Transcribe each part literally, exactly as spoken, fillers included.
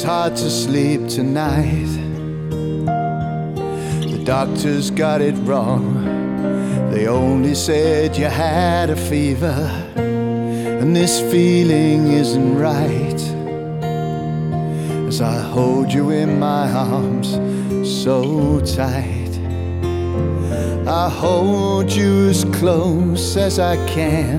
It's hard to sleep tonight. The doctors got it wrong. They only said you had a fever, and this feeling isn't right. As I hold you in my arms so tight, I hold you as close as I can.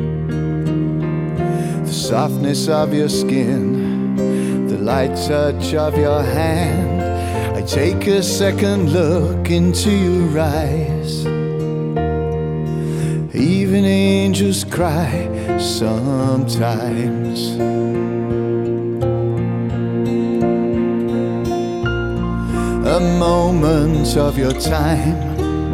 The softness of your skin, the light touch of your hand. I take a second look into your eyes. Even angels cry sometimes. A moment of your time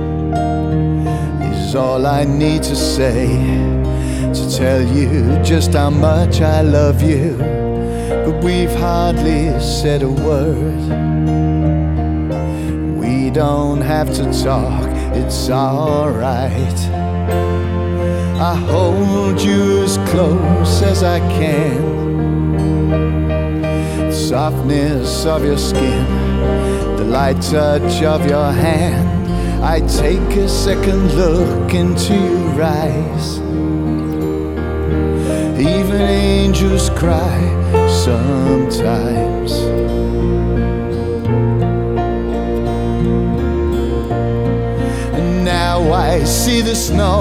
is all I need to say, to tell you just how much I love you. But we've hardly said a word. We don't have to talk, it's alright. I hold you as close as I can. The softness of your skin, the light touch of your hand. I take a second look into your eyes. Even angels cry sometimes. And now I see the snow,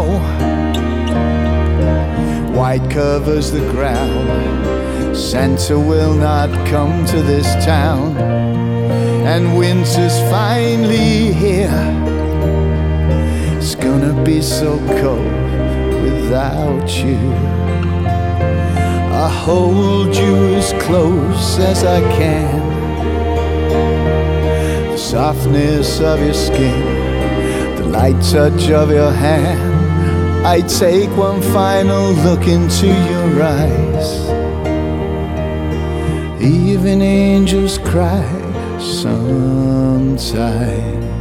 white covers the ground. Santa will not come to this town, and winter's finally here. It's gonna be so cold without you. I hold you as close as I can. The softness of your skin, the light touch of your hand. I take one final look into your eyes. Even angels cry sometimes.